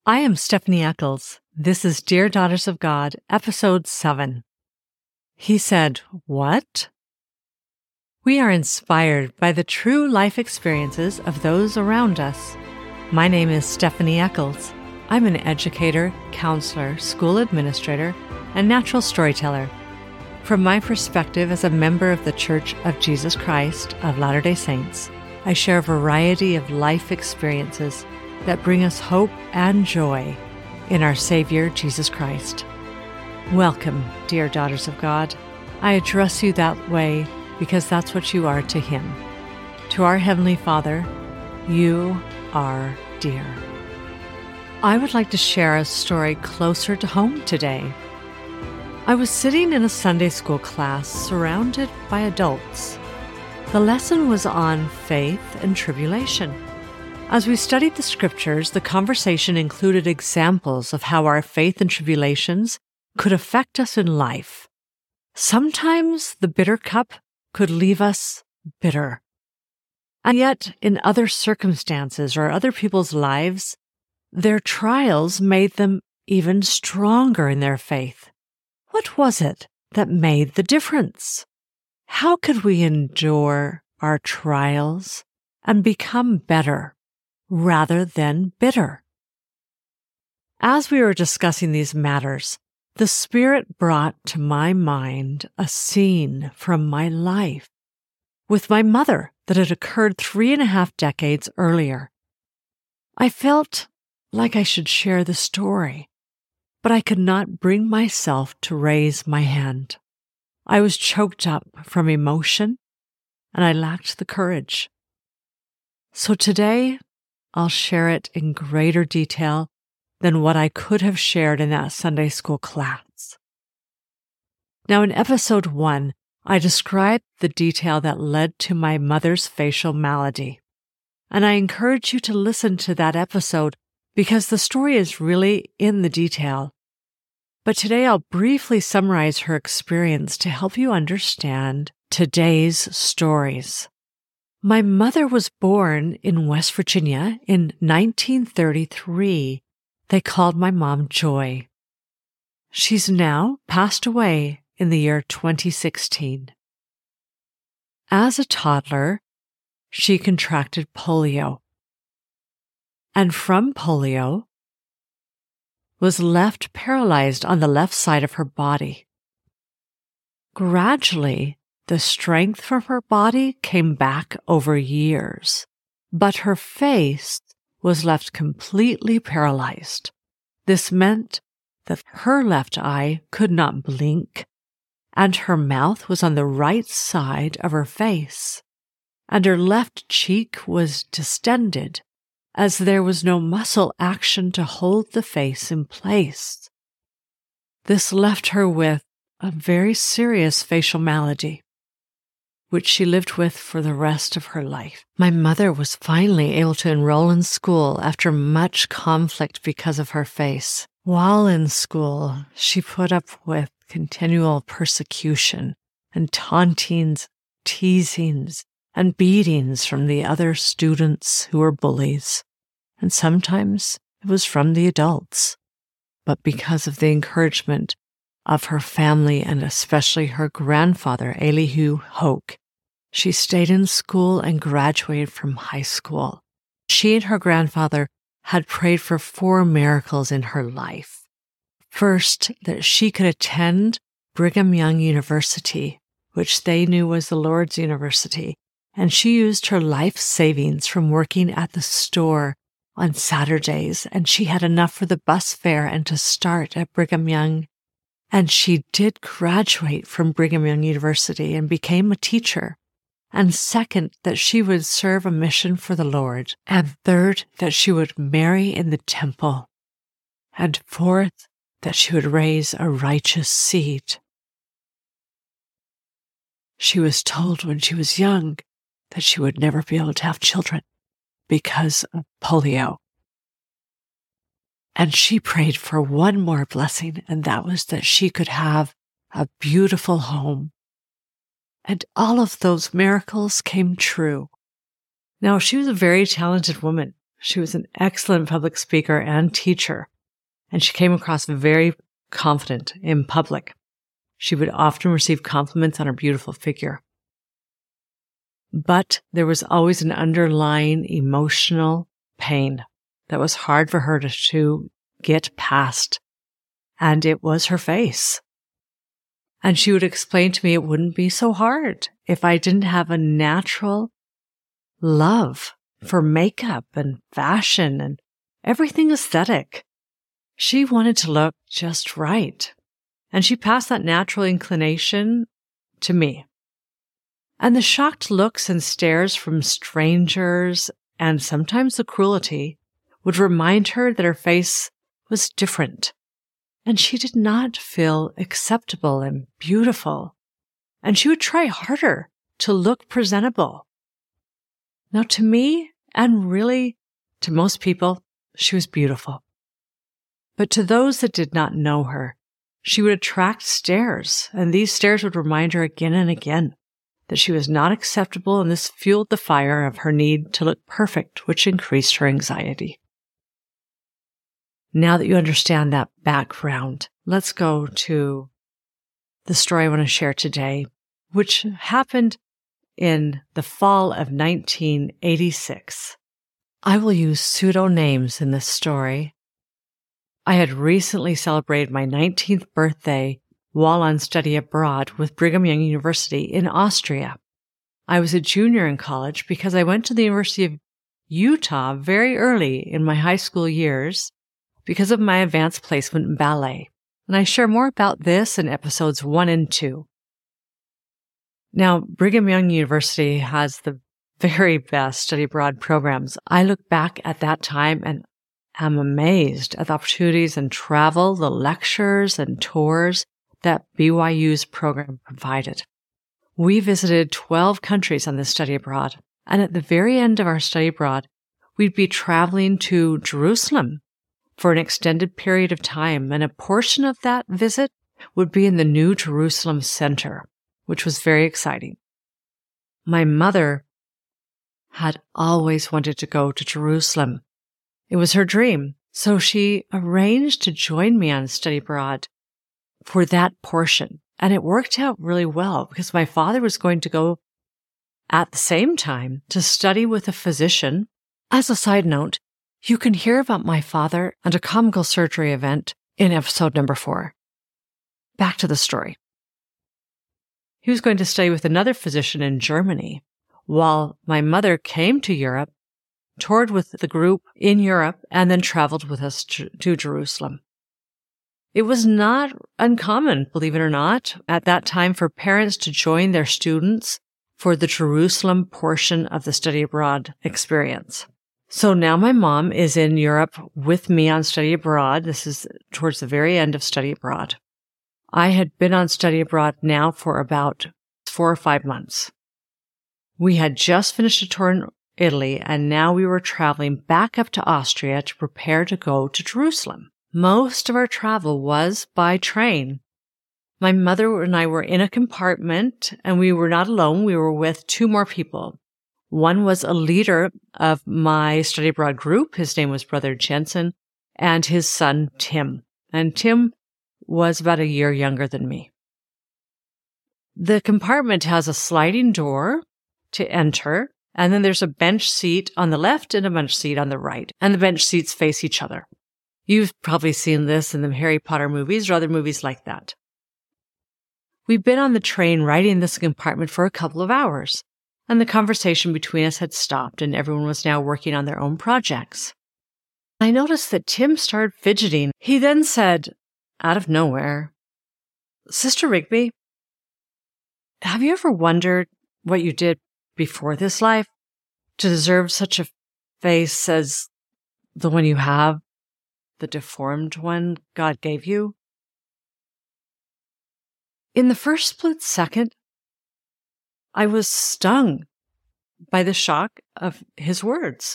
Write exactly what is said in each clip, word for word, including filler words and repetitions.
I am Stephanie Eccles. This is Dear Daughters of God, Episode seven. He said, "What?" We are inspired by the true life experiences of those around us. My name is Stephanie Eccles. I'm an educator, counselor, school administrator, and natural storyteller. From my perspective as a member of the Church of Jesus Christ of Latter-day Saints, I share a variety of life experiences that bring us hope and joy in our Savior, Jesus Christ. Welcome, dear daughters of God. I address you that way because that's what you are to Him. To our Heavenly Father, you are dear. I would like to share a story closer to home today. I was sitting in a Sunday school class surrounded by adults. The lesson was on faith and tribulation. As we studied the scriptures, the conversation included examples of how our faith and tribulations could affect us in life. Sometimes the bitter cup could leave us bitter. And yet, in other circumstances or other people's lives, their trials made them even stronger in their faith. What was it that made the difference? How could we endure our trials and become better rather than bitter? As we were discussing these matters, the Spirit brought to my mind a scene from my life with my mother that had occurred three and a half decades earlier. I felt like I should share the story, but I could not bring myself to raise my hand. I was choked up from emotion, and I lacked the courage. So today, I'll share it in greater detail than what I could have shared in that Sunday school class. Now, in episode one, I described the detail that led to my mother's facial malady, and I encourage you to listen to that episode because the story is really in the detail. But today I'll briefly summarize her experience to help you understand today's stories. My mother was born in West Virginia in nineteen thirty-three. They called my mom Joy. She's now passed away in the year twenty sixteen. As a toddler, she contracted polio. And from polio, was left paralyzed on the left side of her body. Gradually, the strength from her body came back over years, but her face was left completely paralyzed. This meant that her left eye could not blink, and her mouth was on the right side of her face, and her left cheek was distended, as there was no muscle action to hold the face in place. This left her with a very serious facial malady, which she lived with for the rest of her life. My mother was finally able to enroll in school after much conflict because of her face. While in school, she put up with continual persecution and tauntings, teasings, and beatings from the other students who were bullies. And sometimes it was from the adults. But because of the encouragement of her family and especially her grandfather, Elihu Hoke, she stayed in school and graduated from high school. She and her grandfather had prayed for four miracles in her life. First, that she could attend Brigham Young University, which they knew was the Lord's university, and she used her life savings from working at the store on Saturdays, and she had enough for the bus fare and to start at Brigham Young. And she did graduate from Brigham Young University and became a teacher. And second, that she would serve a mission for the Lord. And third, that she would marry in the temple. And fourth, that she would raise a righteous seed. She was told when she was young that she would never be able to have children because of polio. And she prayed for one more blessing, and that was that she could have a beautiful home. And all of those miracles came true. Now, she was a very talented woman She was an excellent public speaker and teacher, and she came across very confident in public. She would often receive compliments on her beautiful figure. But there was always an underlying emotional pain that was hard for her to, to get past, and it was her face. And she would explain to me it wouldn't be so hard if I didn't have a natural love for makeup and fashion and everything aesthetic. She wanted to look just right. And she passed that natural inclination to me. And the shocked looks and stares from strangers and sometimes the cruelty would remind her that her face was different. And she did not feel acceptable and beautiful. And she would try harder to look presentable. Now, to me, and really to most people, she was beautiful. But to those that did not know her, she would attract stares, and these stares would remind her again and again that she was not acceptable, and this fueled the fire of her need to look perfect, which increased her anxiety. Now that you understand that background, let's go to the story I want to share today, which happened in the fall of nineteen eighty-six. I will use pseudonyms in this story. I had recently celebrated my nineteenth birthday while on study abroad with Brigham Young University in Austria. I was a junior in college because I went to the University of Utah very early in my high school years because of my advanced placement in ballet. And I share more about this in episodes one and two. Now, Brigham Young University has the very best study abroad programs. I look back at that time and am amazed at the opportunities and travel, the lectures and tours that B Y U's program provided. We visited twelve countries on this study abroad, and at the very end of our study abroad, we'd be traveling to Jerusalem for an extended period of time, and a portion of that visit would be in the New Jerusalem Center, which was very exciting. My mother had always wanted to go to Jerusalem. It was her dream, so she arranged to join me on study abroad for that portion. And it worked out really well because my father was going to go at the same time to study with a physician. As a side note, you can hear about my father and a comical surgery event in episode number four. Back to the story. He was going to stay with another physician in Germany while my mother came to Europe, toured with the group in Europe, and then traveled with us to, to Jerusalem. It was not uncommon, believe it or not, at that time for parents to join their students for the Jerusalem portion of the study abroad experience. So now my mom is in Europe with me on study abroad. This is towards the very end of study abroad. I had been on study abroad now for about four or five months. We had just finished a tour in Italy, and now we were traveling back up to Austria to prepare to go to Jerusalem. Most of our travel was by train. My mother and I were in a compartment, and we were not alone. We were with two more people. One was a leader of my study abroad group. His name was Brother Jensen, and his son, Tim. And Tim was about a year younger than me. The compartment has a sliding door to enter, and then there's a bench seat on the left and a bench seat on the right, and the bench seats face each other. You've probably seen this in the Harry Potter movies or other movies like that. We've been on the train riding this compartment for a couple of hours, and the conversation between us had stopped, and everyone was now working on their own projects. I noticed that Tim started fidgeting. He then said, out of nowhere, "Sister Rigby, have you ever wondered what you did before this life to deserve such a face as the one you have, the deformed one God gave you?" In the first split second, I was stung by the shock of his words.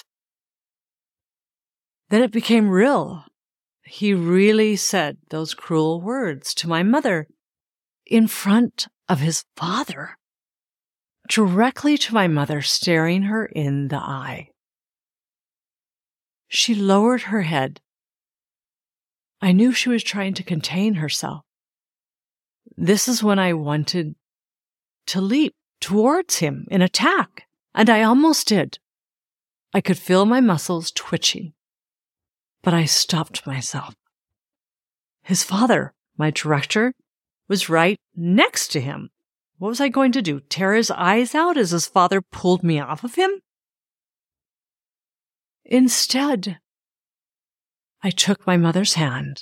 Then it became real. He really said those cruel words to my mother in front of his father, directly to my mother, staring her in the eye. She lowered her head. I knew she was trying to contain herself. This is when I wanted to leap towards him in attack, and I almost did. I could feel my muscles twitching, but I stopped myself. His father, my director, was right next to him. What was I going to do? Tear his eyes out as his father pulled me off of him? Instead, I took my mother's hand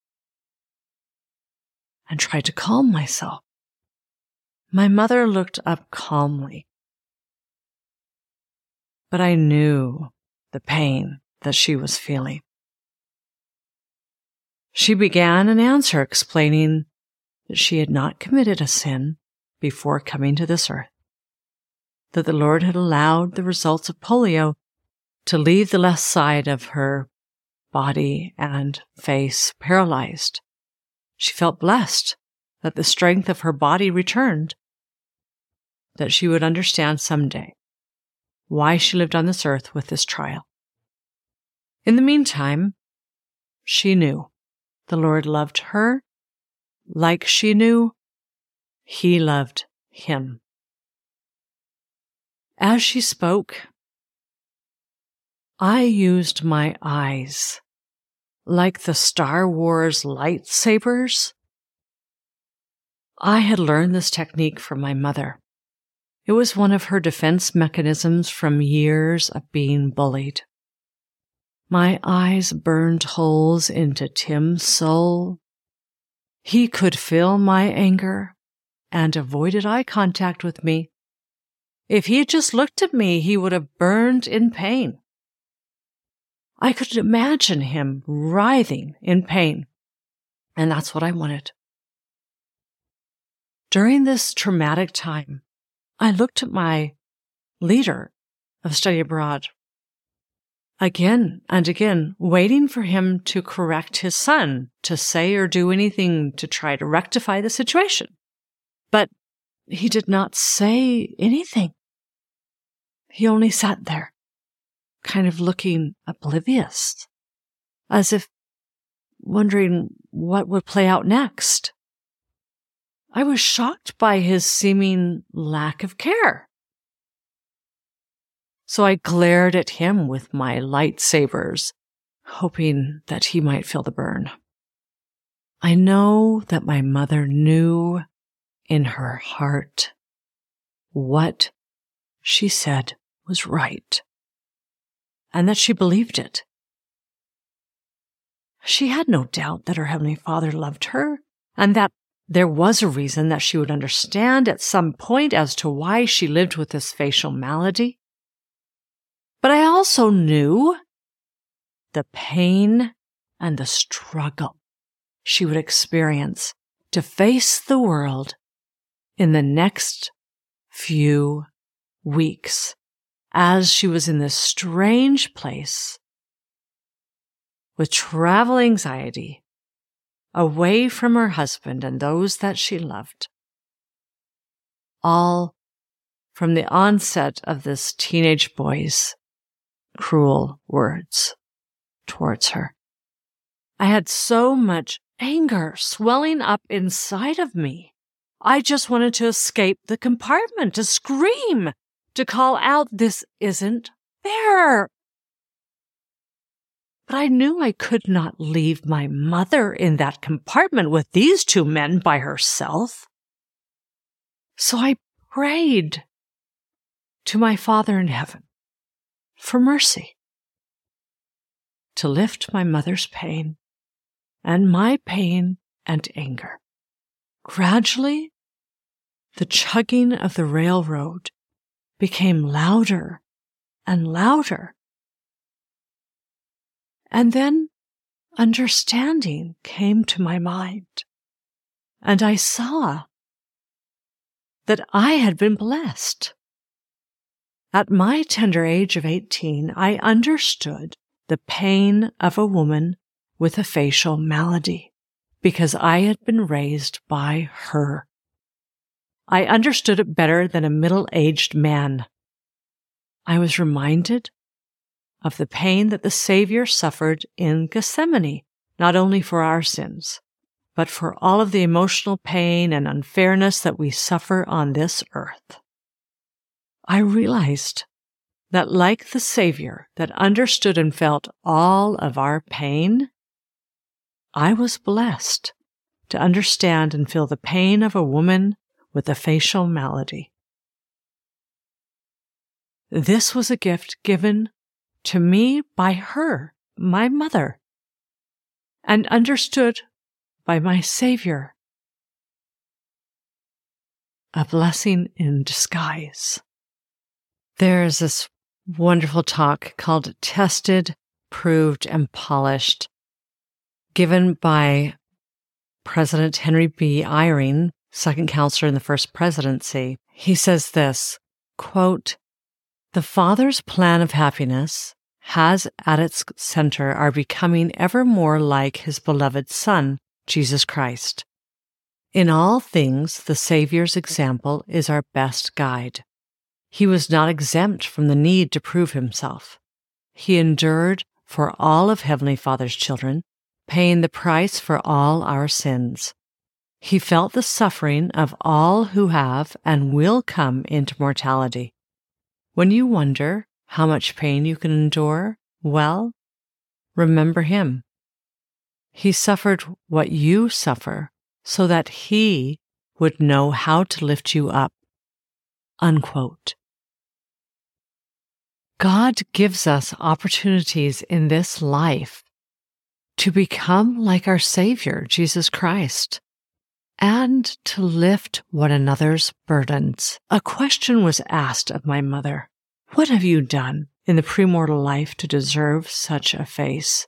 and tried to calm myself. My mother looked up calmly, but I knew the pain that she was feeling. She began an answer explaining that she had not committed a sin before coming to this earth, that the Lord had allowed the results of polio to leave the left side of her body and face paralyzed. She felt blessed that the strength of her body returned, that she would understand someday why she lived on this earth with this trial. In the meantime, she knew the Lord loved her like she knew He loved him. As she spoke, I used my eyes like the Star Wars lightsabers. I had learned this technique from my mother. It was one of her defense mechanisms from years of being bullied. My eyes burned holes into Tim's soul. He could feel my anger and avoided eye contact with me. If he had just looked at me, he would have burned in pain. I could imagine him writhing in pain, and that's what I wanted. During this traumatic time, I looked at my leader of study abroad again and again, waiting for him to correct his son, to say or do anything to try to rectify the situation. But he did not say anything. He only sat there, kind of looking oblivious, as if wondering what would play out next. I was shocked by his seeming lack of care. So I glared at him with my lightsabers, hoping that he might feel the burn. I know that my mother knew in her heart what she said was right, and that she believed it. She had no doubt that her Heavenly Father loved her, and that there was a reason that she would understand at some point as to why she lived with this facial malady. But I also knew the pain and the struggle she would experience to face the world in the next few weeks as she was in this strange place with travel anxiety, away from her husband and those that she loved, all from the onset of this teenage boy's cruel words towards her. I had so much anger swelling up inside of me. I just wanted to escape the compartment, to scream, to call out, "This isn't fair." But I knew I could not leave my mother in that compartment with these two men by herself. So I prayed to my Father in heaven for mercy, to lift my mother's pain and my pain and anger. Gradually, the chugging of the railroad became louder and louder. And then understanding came to my mind, and I saw that I had been blessed. At my tender age of eighteen, I understood the pain of a woman with a facial malady because I had been raised by her. I understood it better than a middle-aged man. I was reminded of the pain that the Savior suffered in Gethsemane, not only for our sins, but for all of the emotional pain and unfairness that we suffer on this earth. I realized that like the Savior that understood and felt all of our pain, I was blessed to understand and feel the pain of a woman with a facial malady. This was a gift given to me by her, my mother, and understood by my Savior. A blessing in disguise. There is this wonderful talk called Tested, Proved, and Polished, given by President Henry B. Eyring, second counselor in the first presidency. He says this, quote, "The Father's plan of happiness has at its center our becoming ever more like His beloved Son, Jesus Christ. In all things, the Savior's example is our best guide. He was not exempt from the need to prove Himself. He endured for all of Heavenly Father's children, paying the price for all our sins. He felt the suffering of all who have and will come into mortality. When you wonder how much pain you can endure, well, remember Him. He suffered what you suffer so that He would know how to lift you up." Unquote. God gives us opportunities in this life to become like our Savior, Jesus Christ, and to lift one another's burdens. A question was asked of my mother. What have you done in the premortal life to deserve such a face?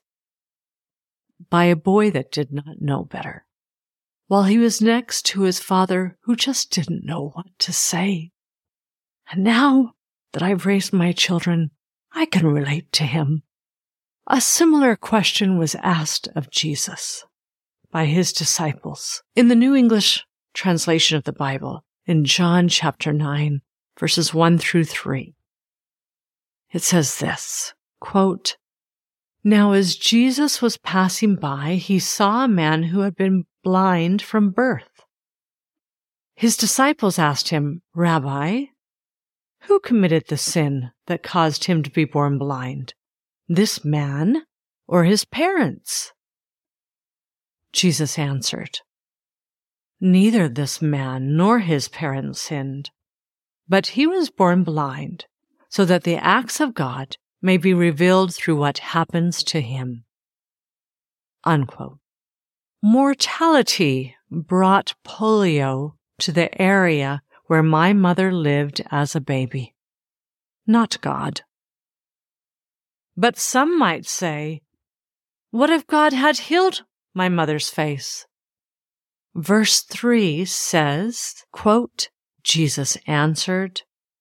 By a boy that did not know better, while he was next to his father who just didn't know what to say. And now that I've raised my children, I can relate to him. A similar question was asked of Jesus by His disciples in the New English translation of the Bible in John chapter nine, verses one through three. It says this, quote, "Now as Jesus was passing by, He saw a man who had been blind from birth. His disciples asked Him, 'Rabbi, who committed the sin that caused him to be born blind, this man or his parents?' Jesus answered, 'Neither this man nor his parents sinned, but he was born blind, so that the acts of God may be revealed through what happens to him.'" Unquote. Mortality brought polio to the area where my mother lived as a baby, not God. But some might say, what if God had healed my mother's face? Verse three says, quote, "Jesus answered,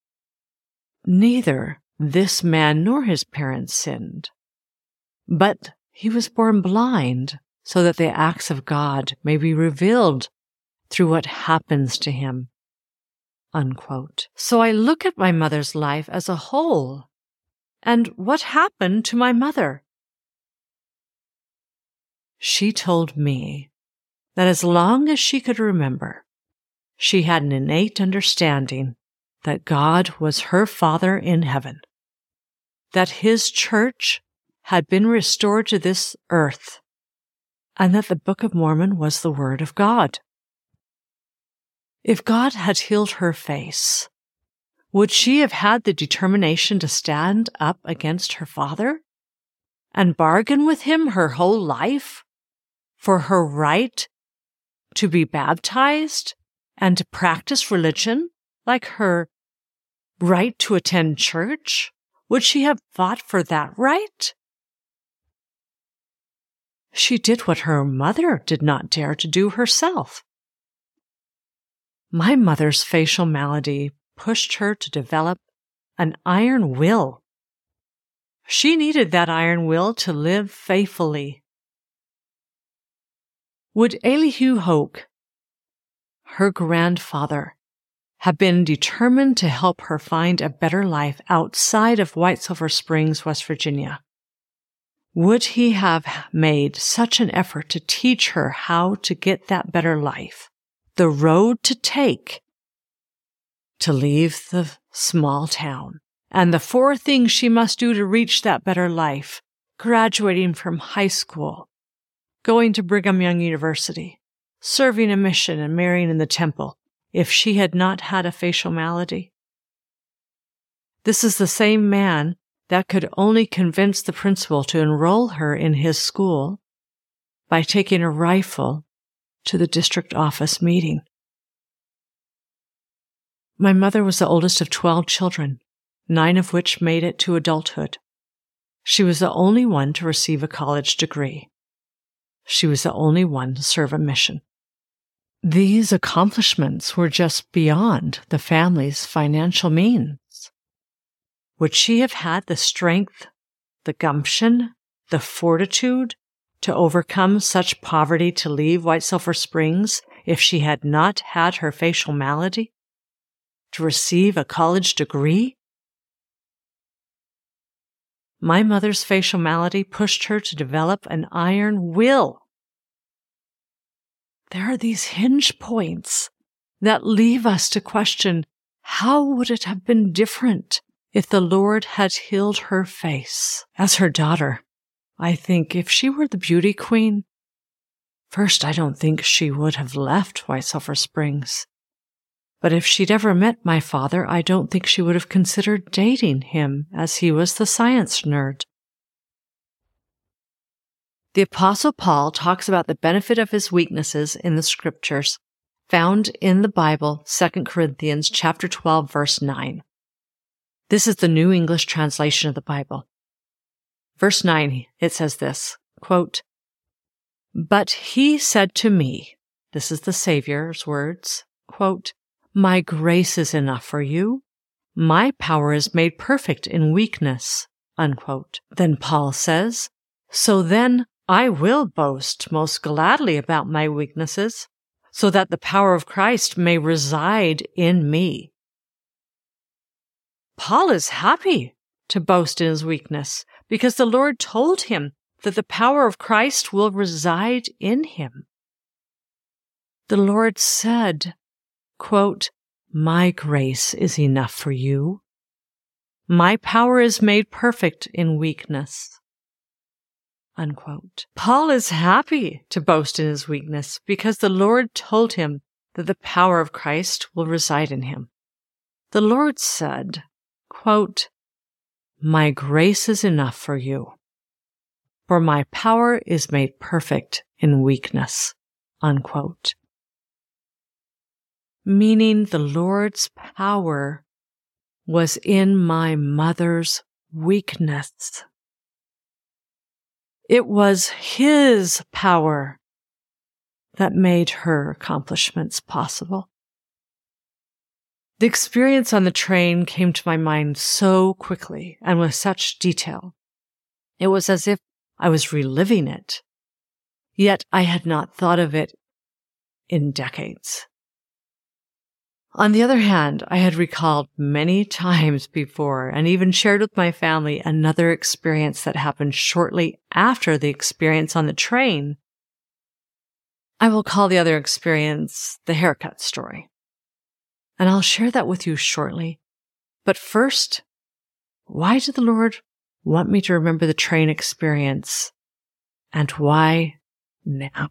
'Neither this man nor his parents sinned, but he was born blind so that the acts of God may be revealed through what happens to him.'" Unquote. So I look at my mother's life as a whole. And what happened to my mother? She told me that as long as she could remember, she had an innate understanding that God was her Father in heaven, that His church had been restored to this earth, and that the Book of Mormon was the Word of God. If God had healed her face, would she have had the determination to stand up against her father and bargain with him her whole life for her right to be baptized and to practice religion, like her right to attend church? Would she have fought for that right? She did what her mother did not dare to do herself. My mother's facial malady pushed her to develop an iron will. She needed that iron will to live faithfully. Would Elihu Hoke, her grandfather, have been determined to help her find a better life outside of White Sulphur Springs, West Virginia? Would he have made such an effort to teach her how to get that better life, the road to take to leave the small town, and the four things she must do to reach that better life: graduating from high school, going to Brigham Young University, serving a mission, and marrying in the temple, if she had not had a facial malady? This is the same man that could only convince the principal to enroll her in his school by taking a rifle to the district office meeting. My mother was the oldest of twelve children, nine of which made it to adulthood. She was the only one to receive a college degree. She was the only one to serve a mission. These accomplishments were just beyond the family's financial means. Would she have had the strength, the gumption, the fortitude to overcome such poverty to leave White Sulphur Springs if she had not had her facial malady? To receive a college degree? My mother's facial malady pushed her to develop an iron will. There are these hinge points that leave us to question, how would it have been different if the Lord had healed her face? As her daughter, I think if she were the beauty queen, first, I don't think she would have left White Sulphur Springs. But if she'd ever met my father, I don't think she would have considered dating him, as he was the science nerd. The Apostle Paul talks about the benefit of his weaknesses in the Scriptures, found in the Bible, Second Corinthians chapter twelve, verse nine. This is the New English translation of the Bible. Verse nine, it says this, quote, "But he said to me," this is the Savior's words, quote, "My grace is enough for you. My power is made perfect in weakness," unquote. Then Paul says, "So then I will boast most gladly about my weaknesses, so that the power of Christ may reside in me." Paul is happy to boast in his weakness because the Lord told him that the power of Christ will reside in him. The Lord said, quote, "My grace is enough for you. My power is made perfect in weakness," unquote. Paul is happy to boast in his weakness because the Lord told him that the power of Christ will reside in him. The Lord said, quote, "My grace is enough for you, for my power is made perfect in weakness," unquote. Meaning the Lord's power was in my mother's weakness. It was His power that made her accomplishments possible. The experience on the train came to my mind so quickly and with such detail. It was as if I was reliving it, yet I had not thought of it in decades. On the other hand, I had recalled many times before and even shared with my family another experience that happened shortly after the experience on the train. I will call the other experience the haircut story. And I'll share that with you shortly. But first, why did the Lord want me to remember the train experience? And why now?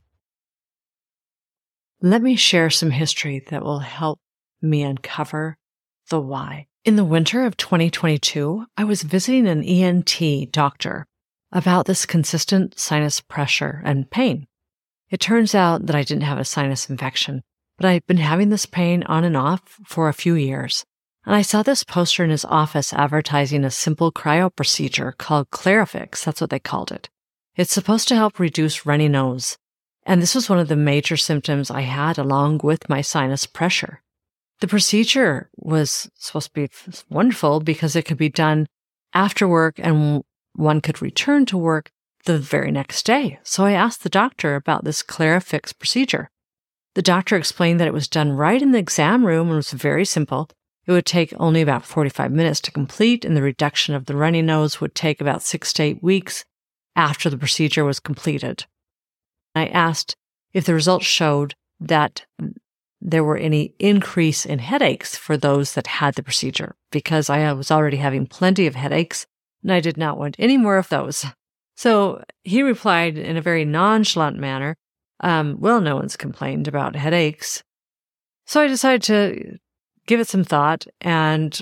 Let me share some history that will help me uncover the why. In the winter of twenty twenty-two, I was visiting an E N T doctor about this consistent sinus pressure and pain. It turns out that I didn't have a sinus infection, but I'd been having this pain on and off for a few years. And I saw this poster in his office advertising a simple cryo procedure called Clarifix. That's what they called it. It's supposed to help reduce runny nose. And this was one of the major symptoms I had along with my sinus pressure. The procedure was supposed to be wonderful because it could be done after work and one could return to work the very next day. So I asked the doctor about this Clarifix procedure. The doctor explained that it was done right in the exam room and was very simple. It would take only about forty-five minutes to complete, and the reduction of the runny nose would take about six to eight weeks after the procedure was completed. I asked if the results showed that there were any increase in headaches for those that had the procedure, because I was already having plenty of headaches, and I did not want any more of those. So he replied in a very nonchalant manner, um, well, no one's complained about headaches. So I decided to give it some thought and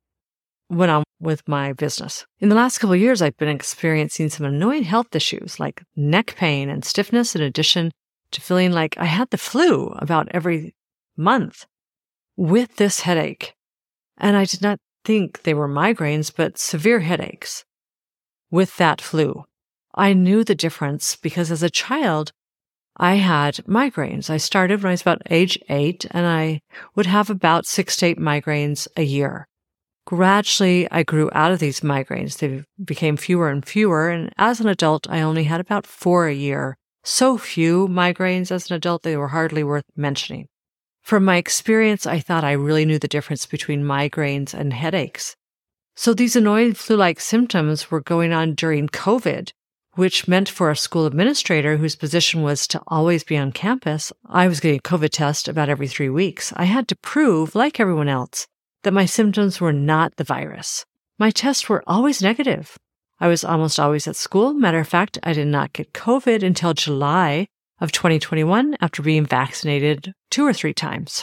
went on with my business. In the last couple of years, I've been experiencing some annoying health issues like neck pain and stiffness, in addition to feeling like I had the flu about every month with this headache. And I did not think they were migraines, but severe headaches with that flu. I knew the difference because as a child, I had migraines. I started when I was about age eight, and I would have about six to eight migraines a year. Gradually, I grew out of these migraines. They became fewer and fewer, and as an adult, I only had about four a year. So few migraines as an adult, they were hardly worth mentioning. From my experience, I thought I really knew the difference between migraines and headaches. So these annoying flu-like symptoms were going on during COVID, which meant for a school administrator whose position was to always be on campus, I was getting a COVID test about every three weeks. I had to prove, like everyone else, that my symptoms were not the virus. My tests were always negative. I was almost always at school. Matter of fact, I did not get COVID until July of twenty twenty-one after being vaccinated two or three times.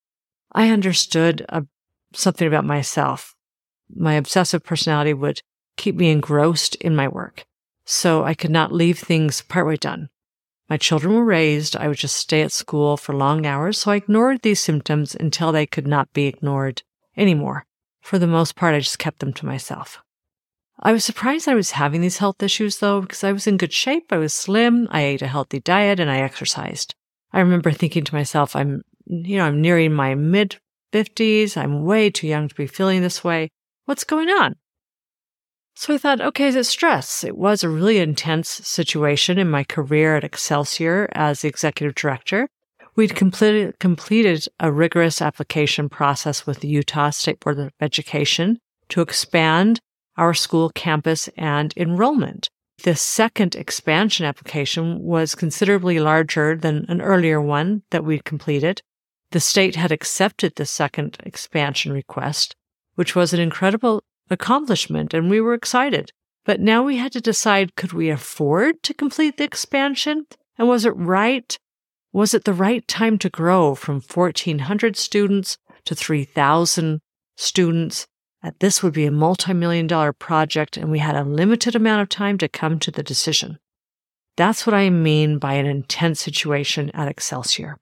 I understood uh, something about myself. My obsessive personality would keep me engrossed in my work, so I could not leave things partway done. My children were raised. I would just stay at school for long hours, so I ignored these symptoms until they could not be ignored anymore. For the most part, I just kept them to myself. I was surprised I was having these health issues, though, because I was in good shape. I was slim. I ate a healthy diet, and I exercised. I remember thinking to myself, I'm, you know, I'm nearing my mid fifties. I'm way too young to be feeling this way. What's going on? So I thought, okay, is it stress? It was a really intense situation in my career at Excelsior as the executive director. We'd completed, completed a rigorous application process with the Utah State Board of Education to expand our school campus and enrollment. The second expansion application was considerably larger than an earlier one that we'd completed. The state had accepted the second expansion request, which was an incredible accomplishment, and we were excited. But now we had to decide, could we afford to complete the expansion? And was it right? Was it the right time to grow from fourteen hundred students to three thousand students? This would be a multi-million dollar project, and we had a limited amount of time to come to the decision. That's what I mean by an intense situation at Excelsior.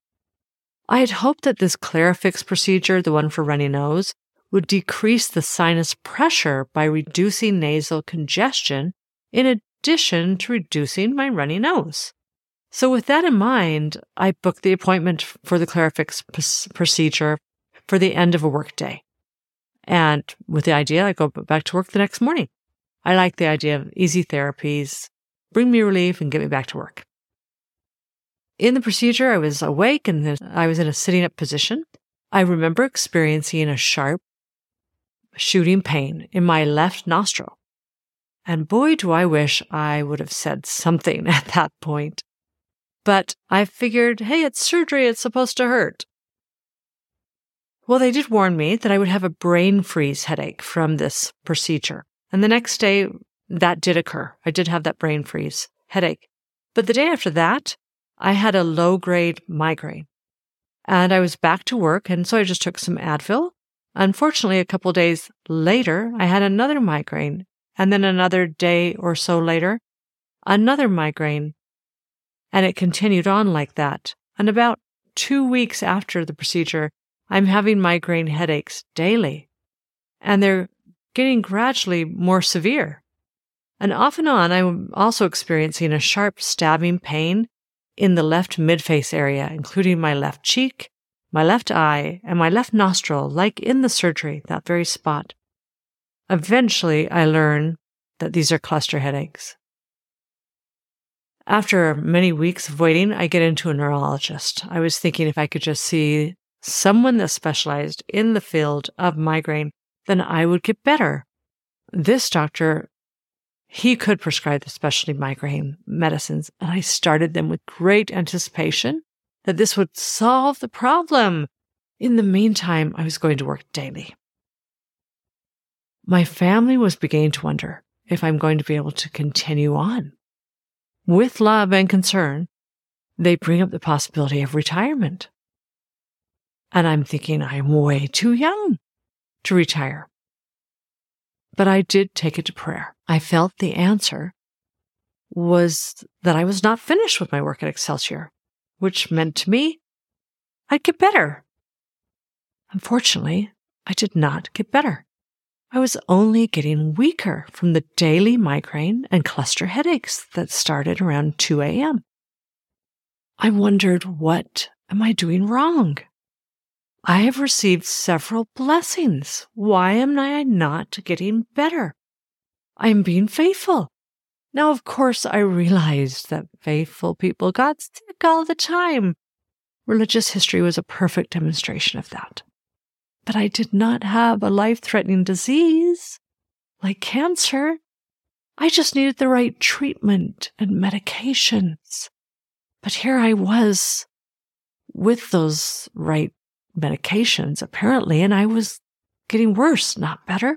I had hoped that this Clarifix procedure, the one for runny nose, would decrease the sinus pressure by reducing nasal congestion in addition to reducing my runny nose. So with that in mind, I booked the appointment for the Clarifix p- procedure for the end of a workday. And with the idea, I go back to work the next morning. I like the idea of easy therapies, bring me relief, and get me back to work. In the procedure, I was awake and I was in a sitting up position. I remember experiencing a sharp shooting pain in my left nostril. And boy, do I wish I would have said something at that point. But I figured, hey, it's surgery, it's supposed to hurt. Well, they did warn me that I would have a brain freeze headache from this procedure. And the next day, that did occur. I did have that brain freeze headache. But the day after that, I had a low-grade migraine. And I was back to work, and so I just took some Advil. Unfortunately, a couple days later, I had another migraine. And then another day or so later, another migraine. And it continued on like that. And about two weeks after the procedure, I'm having migraine headaches daily, and they're getting gradually more severe. And off and on, I'm also experiencing a sharp stabbing pain in the left midface area, including my left cheek, my left eye, and my left nostril, like in the surgery, that very spot. Eventually, I learn that these are cluster headaches. After many weeks of waiting, I get into a neurologist. I was thinking if I could just see someone that specialized in the field of migraine, then I would get better. This doctor, he could prescribe the specialty migraine medicines, and I started them with great anticipation that this would solve the problem. In the meantime, I was going to work daily. My family was beginning to wonder if I'm going to be able to continue on. With love and concern, they bring up the possibility of retirement. And I'm thinking I'm way too young to retire. But I did take it to prayer. I felt the answer was that I was not finished with my work at Excelsior, which meant to me I'd get better. Unfortunately, I did not get better. I was only getting weaker from the daily migraine and cluster headaches that started around two a.m. I wondered, what am I doing wrong? I have received several blessings. Why am I not getting better? I am being faithful. Now, of course, I realized that faithful people got sick all the time. Religious history was a perfect demonstration of that. But I did not have a life-threatening disease like cancer. I just needed the right treatment and medications. But here I was with those right medications, apparently, and I was getting worse, not better.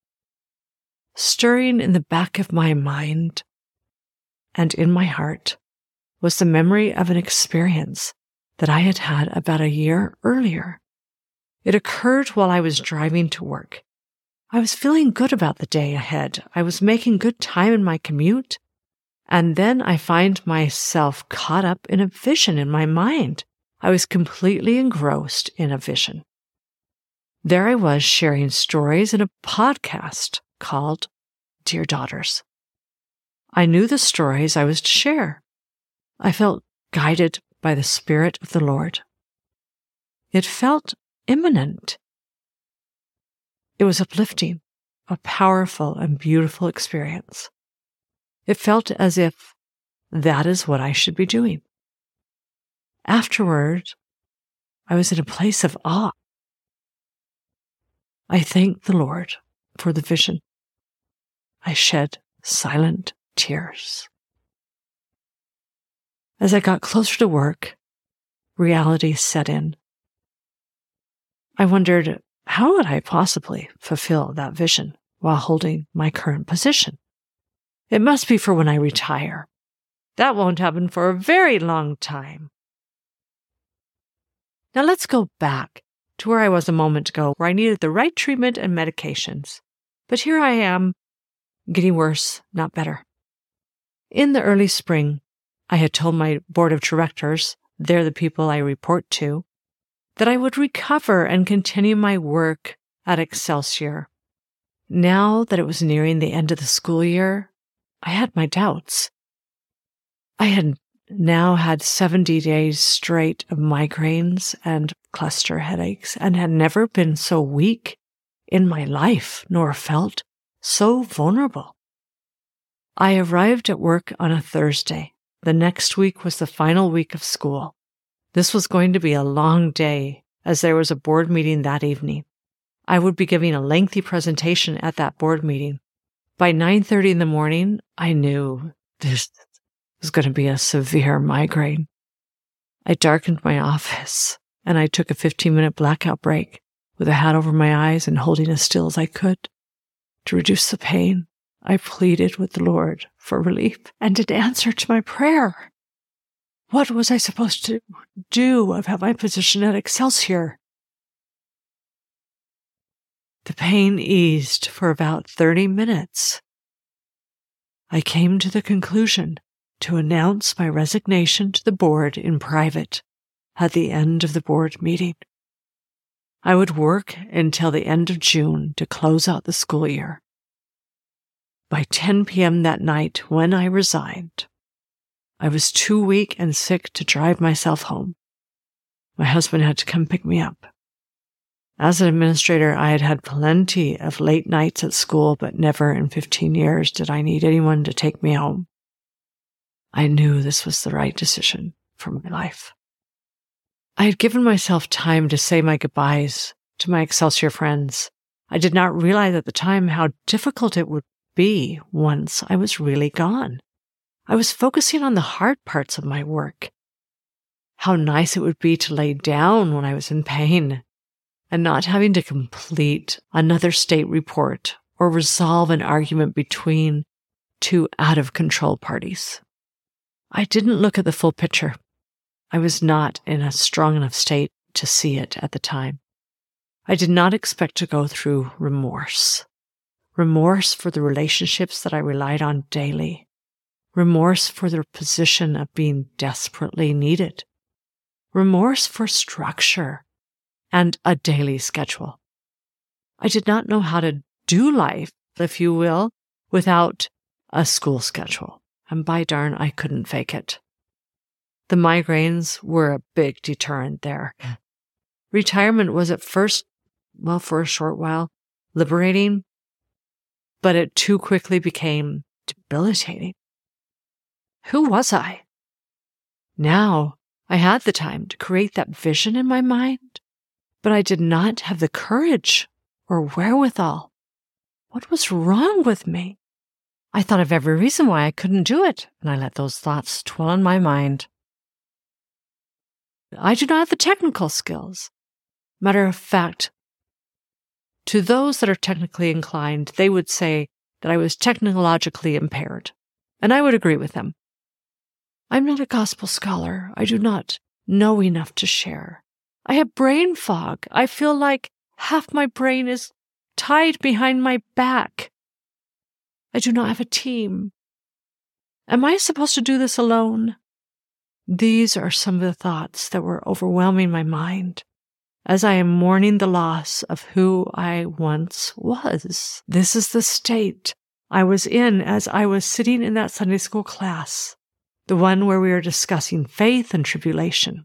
Stirring in the back of my mind and in my heart was the memory of an experience that I had had about a year earlier. It occurred while I was driving to work. I was feeling good about the day ahead. I was making good time in my commute. And then I find myself caught up in a vision in my mind. I was completely engrossed in a vision. There I was sharing stories in a podcast called Dear Daughters. I knew the stories I was to share. I felt guided by the Spirit of the Lord. It felt imminent. It was uplifting, a powerful and beautiful experience. It felt as if that is what I should be doing. Afterward, I was in a place of awe. I thanked the Lord for the vision. I shed silent tears. As I got closer to work, reality set in. I wondered, how would I possibly fulfill that vision while holding my current position? It must be for when I retire. That won't happen for a very long time. Now let's go back to where I was a moment ago, where I needed the right treatment and medications. But here I am, getting worse, not better. In the early spring, I had told my board of directors, they're the people I report to, that I would recover and continue my work at Excelsior. Now that it was nearing the end of the school year, I had my doubts. I had now had seventy days straight of migraines and cluster headaches and had never been so weak in my life nor felt so vulnerable. I arrived at work on a Thursday. The next week was the final week of school. This was going to be a long day, as there was a board meeting that evening. I would be giving a lengthy presentation at that board meeting. By nine thirty in the morning, I knew this was going to be a severe migraine. I darkened my office, and I took a fifteen-minute blackout break with a hat over my eyes and holding as still as I could. To reduce the pain, I pleaded with the Lord for relief and an answer to my prayer. What was I supposed to do about my position at Excelsior? The pain eased for about thirty minutes. I came to the conclusion to announce my resignation to the board in private at the end of the board meeting. I would work until the end of June to close out the school year. By ten p.m. that night, when I resigned, I was too weak and sick to drive myself home. My husband had to come pick me up. As an administrator, I had had plenty of late nights at school, but never in fifteen years did I need anyone to take me home. I knew this was the right decision for my life. I had given myself time to say my goodbyes to my Excelsior friends. I did not realize at the time how difficult it would be once I was really gone. I was focusing on the hard parts of my work. How nice it would be to lay down when I was in pain and not having to complete another state report or resolve an argument between two out-of-control parties. I didn't look at the full picture. I was not in a strong enough state to see it at the time. I did not expect to go through remorse. Remorse for the relationships that I relied on daily. Remorse for the position of being desperately needed. Remorse for structure and a daily schedule. I did not know how to do life, if you will, without a school schedule. And by darn, I couldn't fake it. The migraines were a big deterrent there. Retirement was at first, well, for a short while, liberating, but it too quickly became debilitating. Who was I? Now, I had the time to create that vision in my mind, but I did not have the courage or wherewithal. What was wrong with me? I thought of every reason why I couldn't do it, and I let those thoughts dwell in my mind. I do not have the technical skills. Matter of fact, to those that are technically inclined, they would say that I was technologically impaired, and I would agree with them. I'm not a gospel scholar. I do not know enough to share. I have brain fog. I feel like half my brain is tied behind my back. I do not have a team. Am I supposed to do this alone? These are some of the thoughts that were overwhelming my mind as I am mourning the loss of who I once was. This is the state I was in as I was sitting in that Sunday school class, the one where we were discussing faith and tribulation.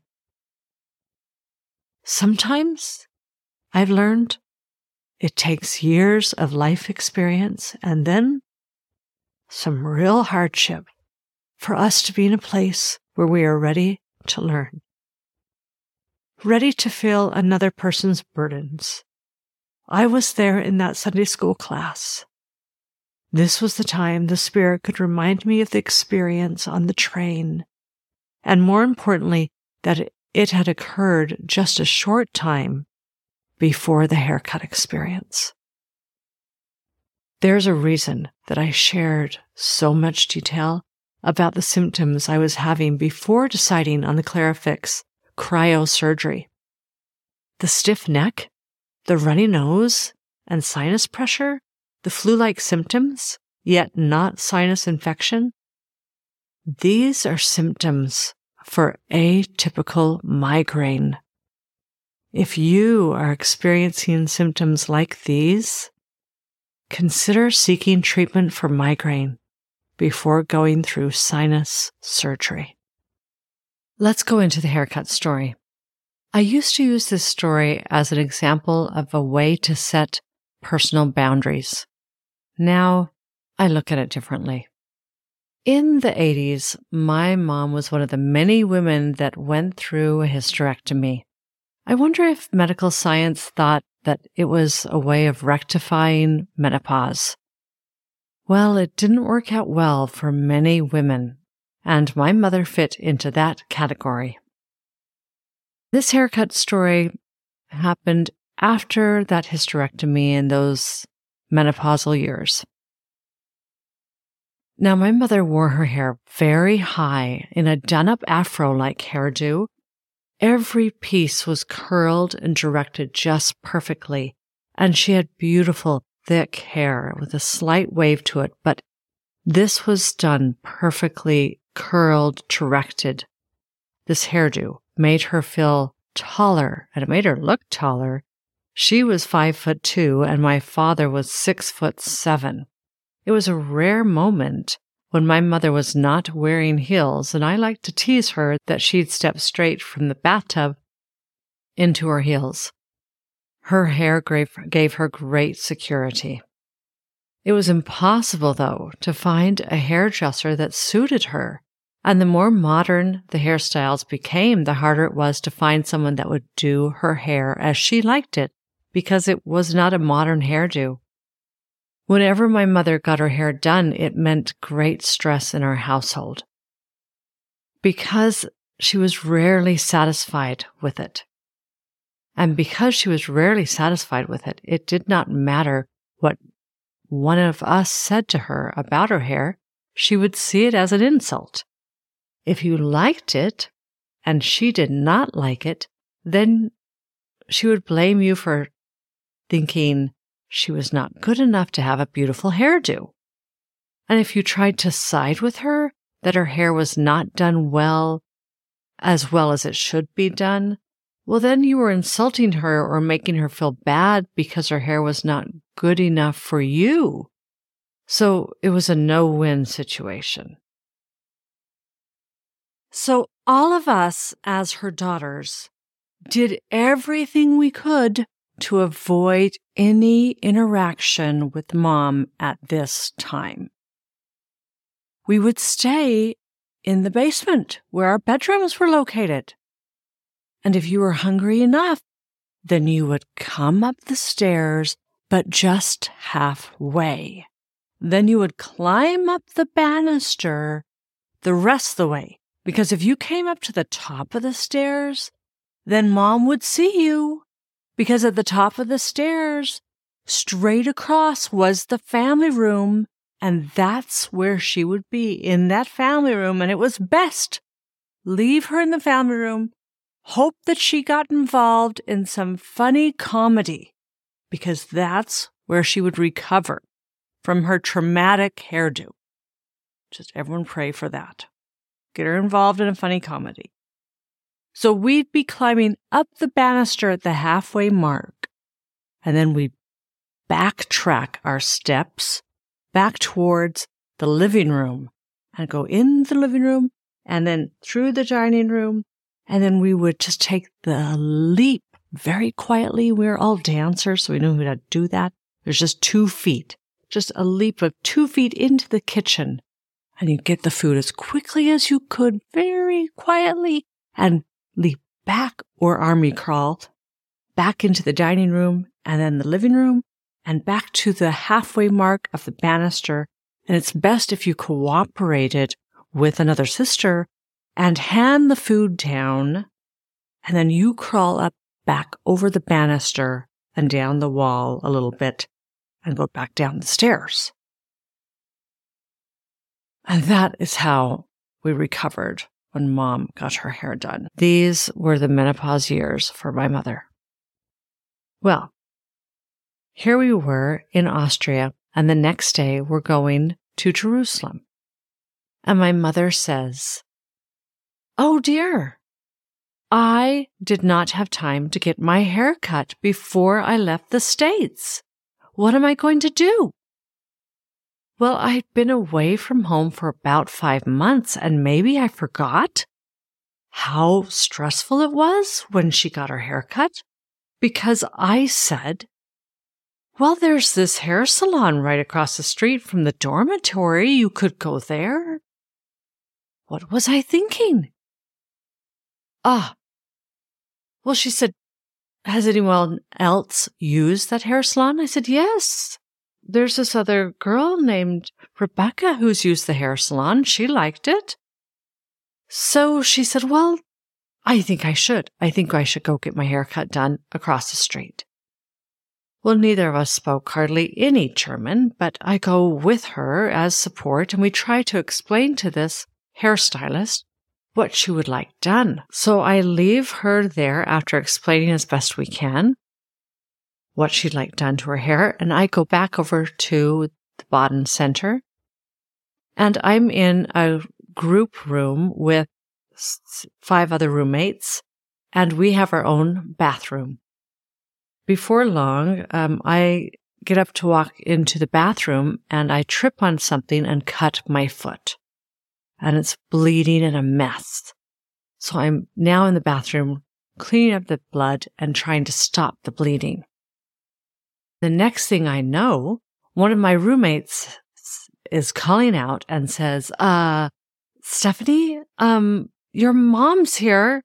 Sometimes, I've learned, it takes years of life experience and then some real hardship for us to be in a place where we are ready to learn, ready to feel another person's burdens. I was there in that Sunday school class. This was the time the Spirit could remind me of the experience on the train, and more importantly, that it had occurred just a short time before the haircut experience. There's a reason that I shared so much detail about the symptoms I was having before deciding on the Clarifix cryosurgery. The stiff neck, the runny nose, and sinus pressure, the flu-like symptoms, yet not sinus infection. These are symptoms for atypical migraine. If you are experiencing symptoms like these, consider seeking treatment for migraine before going through sinus surgery. Let's go into the haircut story. I used to use this story as an example of a way to set personal boundaries. Now, I look at it differently. In the eighties, my mom was one of the many women that went through a hysterectomy. I wonder if medical science thought that it was a way of rectifying menopause. Well, it didn't work out well for many women, and my mother fit into that category. This haircut story happened after that hysterectomy in those menopausal years. Now, my mother wore her hair very high in a done-up afro-like hairdo. Every piece was curled and directed just perfectly, and she had beautiful, thick hair with a slight wave to it, but this was done perfectly curled, directed. This hairdo made her feel taller, and it made her look taller. She was five foot two, and my father was six foot seven. It was a rare moment when my mother was not wearing heels, and I liked to tease her that she'd step straight from the bathtub into her heels. Her hair gave her great security. It was impossible, though, to find a hairdresser that suited her And the more modern the hairstyles became, the harder it was to find someone that would do her hair as she liked it, because it was not a modern hairdo. Whenever my mother got her hair done, it meant great stress in our household, because she was rarely satisfied with it. And because she was rarely satisfied with it, it did not matter what one of us said to her about her hair. She would see it as an insult. If you liked it and she did not like it, then she would blame you for thinking she was not good enough to have a beautiful hairdo. And if you tried to side with her that her hair was not done well, as well as it should be done, well, then you were insulting her or making her feel bad because her hair was not good enough for you. So it was a no-win situation. So all of us, as her daughters, did everything we could to avoid any interaction with Mom at this time. We would stay in the basement where our bedrooms were located. And if you were hungry enough, then you would come up the stairs, but just halfway. Then you would climb up the banister the rest of the way. Because if you came up to the top of the stairs, then Mom would see you. Because at the top of the stairs, straight across was the family room, and that's where she would be, in that family room. And it was best leave her in the family room, hope that she got involved in some funny comedy, because that's where she would recover from her traumatic hairdo. Just everyone pray for that. Get her involved in a funny comedy. So we'd be climbing up the banister at the halfway mark, and then we'd backtrack our steps back towards the living room and go in the living room and then through the dining room. And then we would just take the leap very quietly. We were all dancers, so we knew how to do that. There's just two feet, just a leap of two feet into the kitchen. And you'd get the food as quickly as you could, very quietly, and leap back or army crawl back into the dining room and then the living room and back to the halfway mark of the banister. And it's best if you cooperated with another sister and hand the food down, and then you crawl up back over the banister and down the wall a little bit and go back down the stairs. And that is how we recovered when Mom got her hair done. These were the menopause years for my mother. Well, here we were in Austria, and the next day we're going to Jerusalem. And my mother says, "Oh dear, I did not have time to get my hair cut before I left the States. What am I going to do?" Well, I'd been away from home for about five months, and maybe I forgot how stressful it was when she got her hair cut, because I said, "Well, there's this hair salon right across the street from the dormitory. You could go there." What was I thinking? Ah, well, she said, "Has anyone else used that hair salon?" I said, "Yes. There's this other girl named Rebecca who's used the hair salon. She liked it." So she said, "Well, I think I should. I think I should go get my hair cut done across the street." Well, neither of us spoke hardly any German, but I go with her as support, and we try to explain to this hairstylist what she would like done. So I leave her there after explaining as best we can what she'd like done to her hair, and I go back over to the Baden Center, and I'm in a group room with five other roommates, and we have our own bathroom. Before long, um, I get up to walk into the bathroom, and I trip on something and cut my foot, and it's bleeding and a mess. So I'm now in the bathroom cleaning up the blood and trying to stop the bleeding. The next thing I know, one of my roommates is calling out and says, uh, Stephanie, um, your mom's here.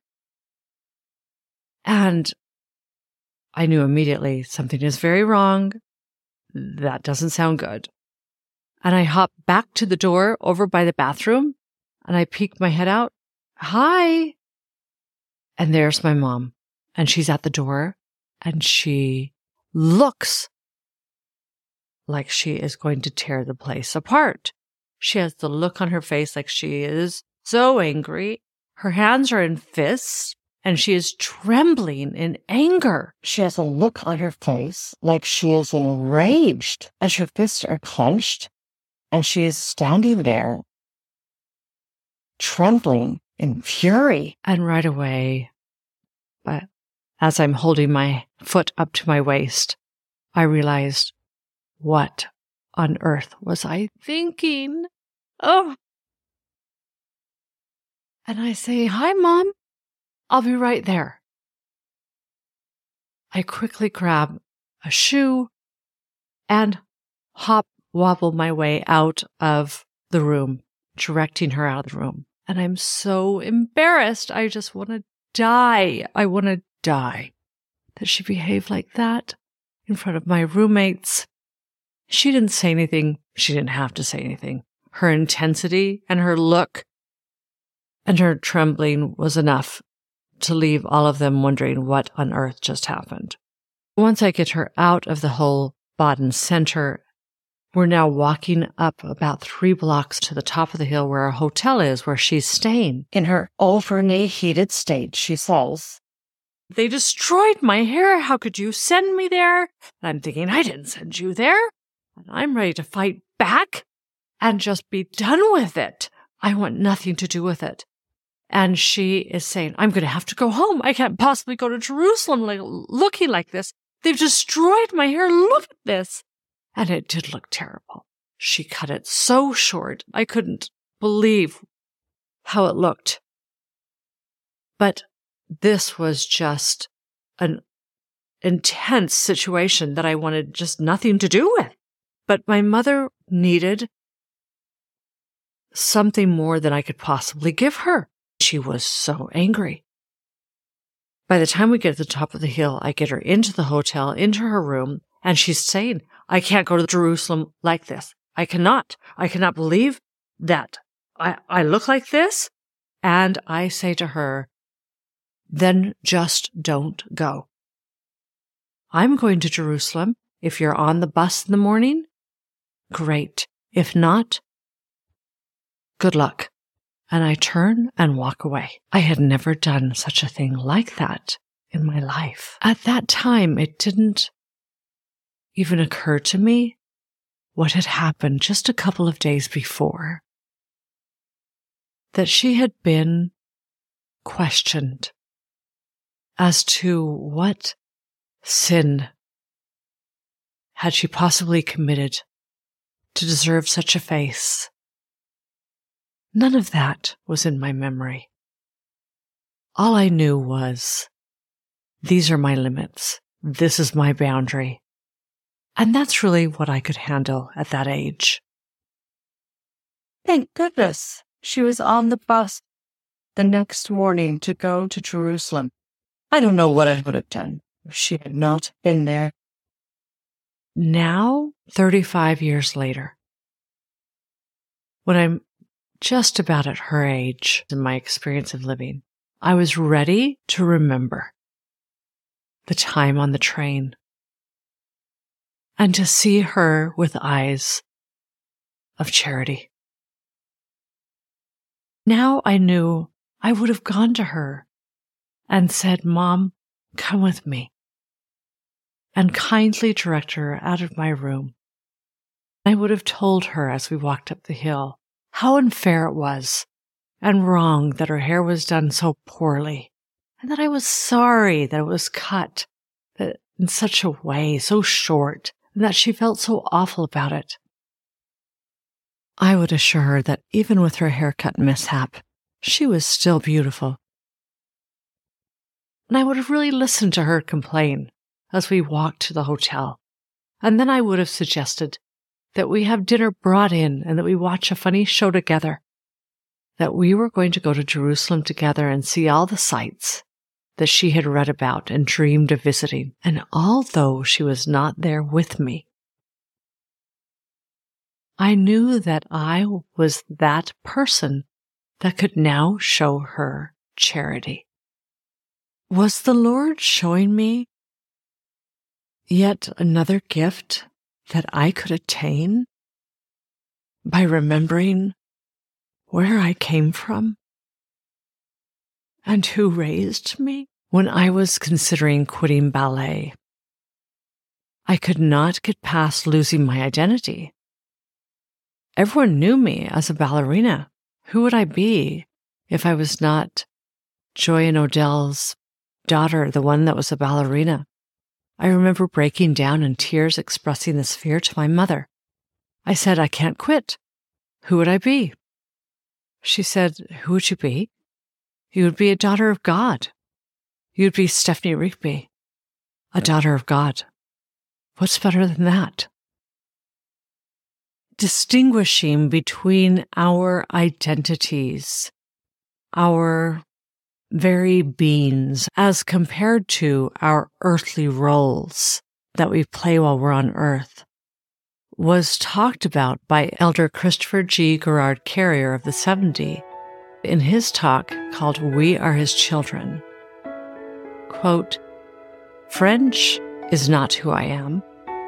And I knew immediately something is very wrong. That doesn't sound good. And I hopped back to the door over by the bathroom and I peeked my head out. Hi. And there's my mom. And she's at the door and she looks like she is going to tear the place apart. She has the look on her face like she is so angry. Her hands are in fists and she is trembling in anger. She has a look on her face like she is enraged as her fists are clenched and she is standing there trembling in fury. And right away, but as I'm holding my foot up to my waist, I realized, what on earth was I thinking? Oh. And I say, hi, Mom. I'll be right there. I quickly grab a shoe and hop wobble my way out of the room, directing her out of the room. And I'm so embarrassed. I just want to die. I want to die that she behaved like that in front of my roommates. She didn't say anything. She didn't have to say anything. Her intensity and her look and her trembling was enough to leave all of them wondering what on earth just happened. Once I get her out of the whole Baden Center, we're now walking up about three blocks to the top of the hill where our hotel is, where she's staying. In her overly heated state, she says, they destroyed my hair. How could you send me there? And I'm thinking, I didn't send you there. And I'm ready to fight back and just be done with it. I want nothing to do with it. And she is saying, I'm going to have to go home. I can't possibly go to Jerusalem like, looking like this. They've destroyed my hair. Look at this. And it did look terrible. She cut it so short. I couldn't believe how it looked. But this was just an intense situation that I wanted just nothing to do with. But my mother needed something more than I could possibly give her. She was so angry. By the time we get to the top of the hill, I get her into the hotel, into her room, and she's saying, I can't go to Jerusalem like this. I cannot. I cannot believe that I, I look like this. And I say to her, then just don't go. I'm going to Jerusalem. If you're on the bus in the morning, great. If not, good luck. And I turn and walk away. I had never done such a thing like that in my life. At that time, it didn't even occur to me what had happened just a couple of days before. That she had been questioned as to what sin had she possibly committed to deserve such a face. None of that was in my memory. All I knew was, these are my limits. This is my boundary. And that's really what I could handle at that age. Thank goodness she was on the bus the next morning to go to Jerusalem. I don't know what I would have done if she had not been there. Now, thirty-five years later, when I'm just about at her age in my experience of living, I was ready to remember the time on the train and to see her with eyes of charity. Now I knew I would have gone to her and said, Mom, come with me, and kindly direct her out of my room. I would have told her as we walked up the hill how unfair it was and wrong that her hair was done so poorly, and that I was sorry that it was cut that in such a way, so short, and that she felt so awful about it. I would assure her that even with her haircut mishap, she was still beautiful. And I would have really listened to her complain as we walked to the hotel. And then I would have suggested that we have dinner brought in and that we watch a funny show together. that we were going to go to Jerusalem together and see all the sights that she had read about and dreamed of visiting. And although she was not there with me, I knew that I was that person that could now show her charity. Was the Lord showing me yet another gift that I could attain by remembering where I came from and who raised me? When I was considering quitting ballet, I could not get past losing my identity. Everyone knew me as a ballerina. Who would I be if I was not Joy and Odell's daughter, the one that was a ballerina? I remember breaking down in tears, expressing this fear to my mother. I said, I can't quit. Who would I be? She said, who would you be? You would be a daughter of God. You'd be Stephanie Rigby, a daughter of God. What's better than that? Distinguishing between our identities, our very beings, as compared to our earthly roles that we play while we're on earth, was talked about by Elder Christopher G. Gerard Carrier of the seventy in his talk called We Are His Children. Quote, French is not who I am.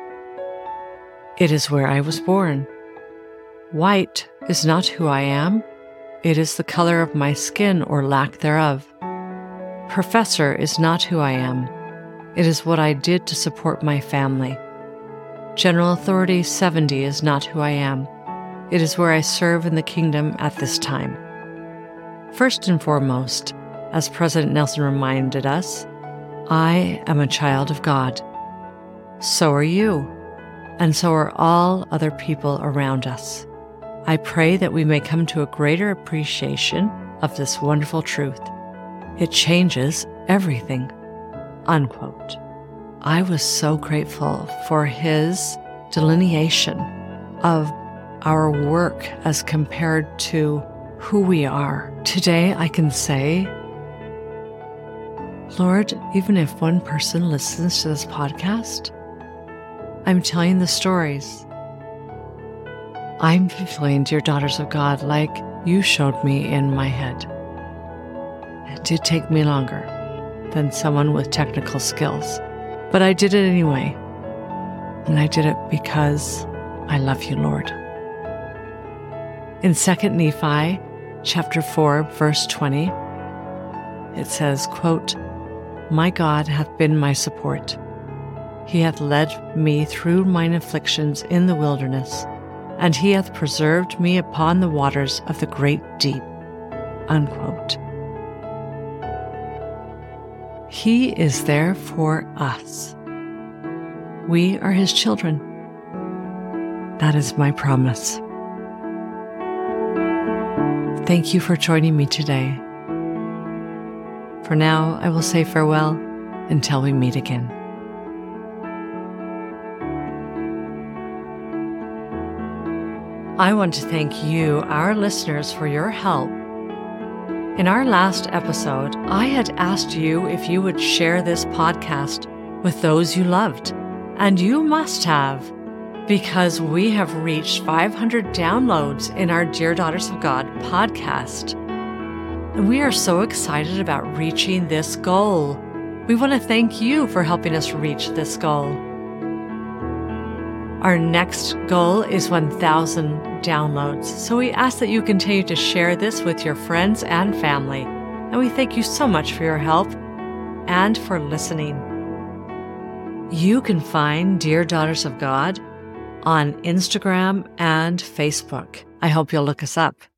It is where I was born. White is not who I am. It is the color of my skin or lack thereof. Professor is not who I am. It is what I did to support my family. General Authority seventy is not who I am. It is where I serve in the kingdom at this time. First and foremost, as President Nelson reminded us, I am a child of God. So are you, and so are all other people around us. I pray that we may come to a greater appreciation of this wonderful truth. It changes everything. Unquote. I was so grateful for his delineation of our work as compared to who we are. Today I can say, Lord, even if one person listens to this podcast, I'm telling the stories. I'm fulfilling, dear daughters of God, like you showed me in my head. It did take me longer than someone with technical skills, but I did it anyway. And I did it because I love you, Lord. In Second Nephi, chapter four, verse twenty, it says, quote, My God hath been my support. He hath led me through mine afflictions in the wilderness, and he hath preserved me upon the waters of the great deep. Unquote. He is there for us. We are his children. That is my promise. Thank you for joining me today. For now, I will say farewell until we meet again. I want to thank you, our listeners, for your help. In our last episode, I had asked you if you would share this podcast with those you loved. And you must have, because we have reached five hundred downloads in our Dear Daughters of God podcast. And we are so excited about reaching this goal. We want to thank you for helping us reach this goal. Our next goal is one thousand downloads, so we ask that you continue to share this with your friends and family. And we thank you so much for your help and for listening. You can find Dear Daughters of God on Instagram and Facebook. I hope you'll look us up.